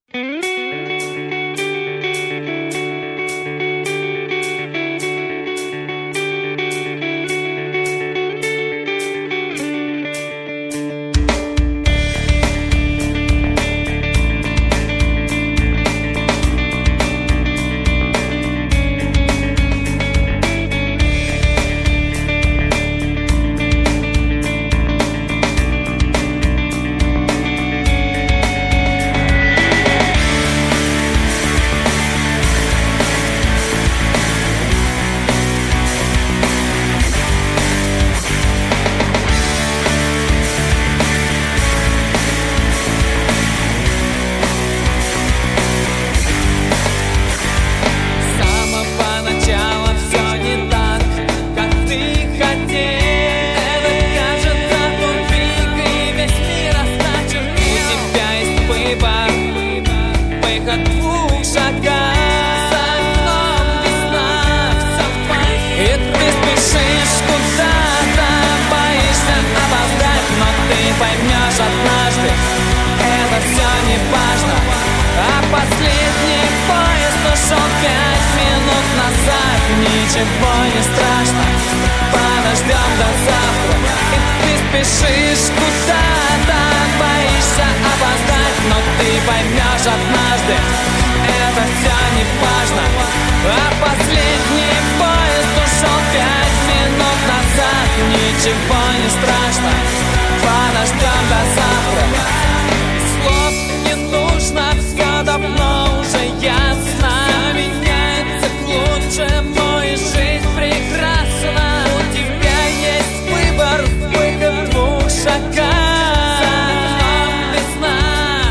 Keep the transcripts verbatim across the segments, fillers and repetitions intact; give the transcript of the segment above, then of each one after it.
Однажды это все не важно, а последний поезд ушел пять минут назад. Ничего не страшно, подождем до завтра. И ты спешишь куда-то, боишься опоздать, но ты поймешь однажды, это все не важно, а последний поезд ушел пять минут назад. Ничего не страшно, подождем до завтра. Слов не нужно, все давно уже ясно. Все меняется к лучшему, и жизнь прекрасна. У тебя есть выбор, выбор в двух шагах. Весна,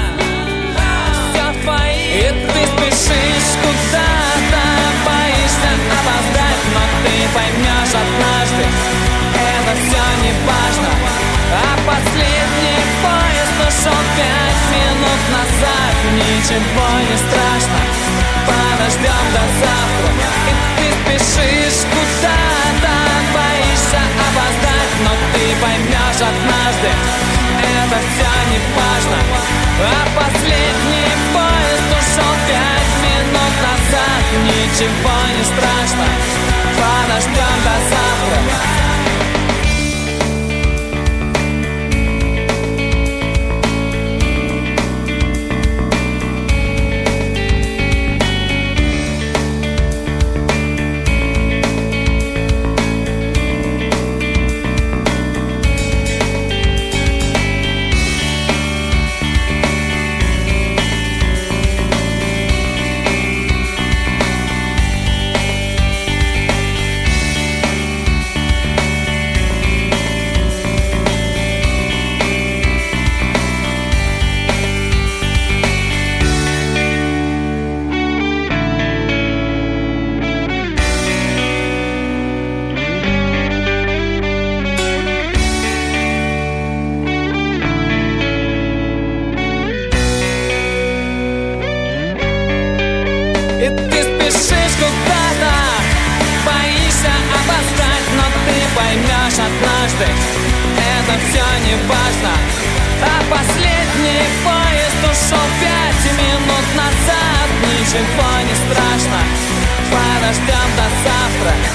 все твои. И ты спешишь куда-то, боишься опоздать, но ты поймешь однажды, это все не важно, а последний поезд ушел пять минут назад. Ничего не страшно, подождем до завтра. И ты спешишь куда-то, боишься опоздать, но ты поймешь однажды, это все не важно, а последний поезд ушел пять минут назад. Ничего не страшно, подождем до завтра. И ты спешишь куда-то, боишься опоздать, но ты поймешь однажды, это все не важно, а последний поезд ушел пять минут назад. Ничего не страшно, подождем до завтра.